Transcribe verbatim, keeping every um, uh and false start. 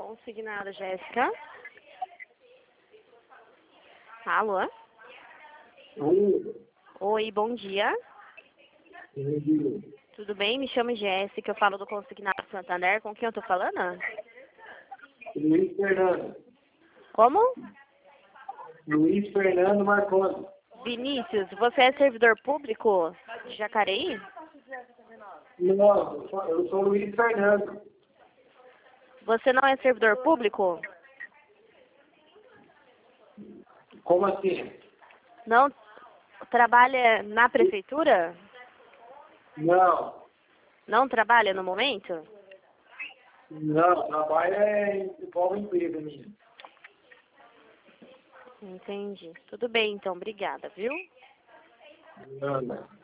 Consignada, Jéssica. Alô? Oi. Oi, bom dia. Bom dia. Tudo bem? Me chamo Jéssica, eu falo do Consignado Santander. Com quem eu tô falando? Luiz Fernando. Como? Luiz Fernando Marconi. Vinícius, você é servidor público de Jacareí? Não, eu sou, eu sou Luiz Fernando. Você não é servidor público? Como assim? Não trabalha na prefeitura? Não. Não trabalha no momento? Não, trabalho é em qual empresa minha. Entendi. Tudo bem, então. Obrigada, viu? Não, não.